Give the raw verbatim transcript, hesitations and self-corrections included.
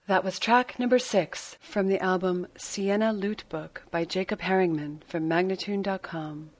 That was track number six from the album Sienna Lute Book by Jacob Herringman from Magnatune dot com.